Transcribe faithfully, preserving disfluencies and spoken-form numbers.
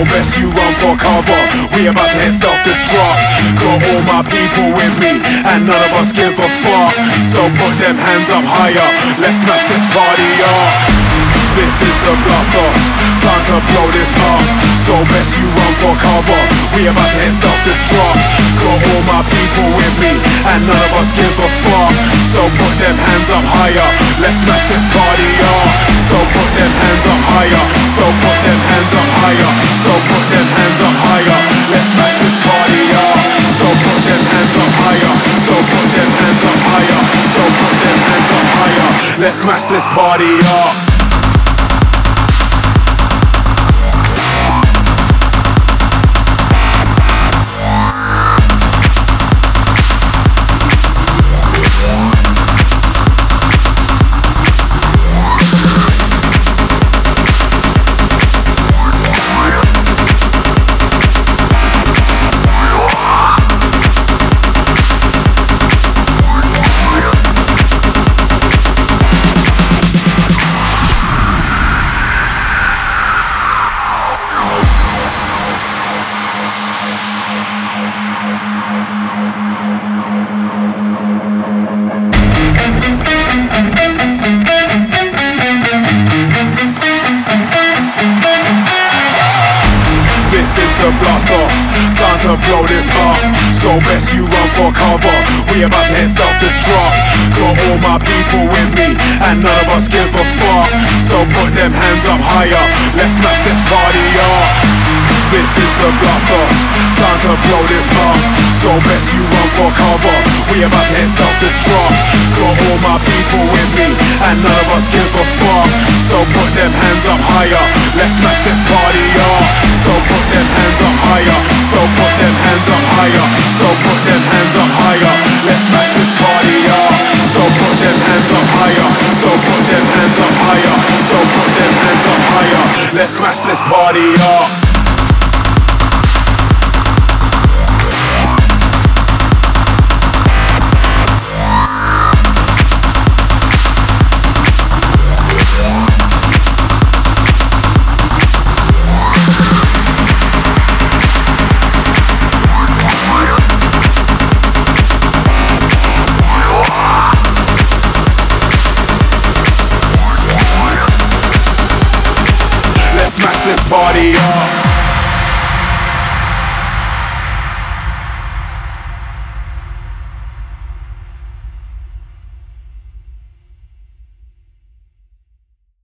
so best you run for cover. We about to hit self-destruct. Got all my people with me, and none of us give a fuck. So put them hands up higher, let's smash this party up. This is the blast off, time to blow this up. So best you run for cover. We about to hit self-destruct. Got all my people with me, and none of us give a fuck. So put them hands up higher, let's smash this party up. So put them hands up higher, so put them hands up higher, so put them hands up higher, let's smash this party up. So put them hands up higher, so put them hands up higher, so put them hands up higher, let's smash this party up. This is the blast off, time to blow this up. So best you run for cover. We about to hit self-destruct. Got all my people with me, and none of us give a fuck. So put them hands up higher, let's smash this party up. This is the blast off, time to blow this up. So best you run for cover. We about to hit self-destruct. Got all my people with me, and none of us give a fuck. So put them hands up higher, let's smash this party up. So put them hands up higher, so put them hands up higher, so put them hands up higher, let's smash this party up. So put them hands up higher, so put them hands up higher, so put them hands up higher, let's smash this party up. Let's smash this party up.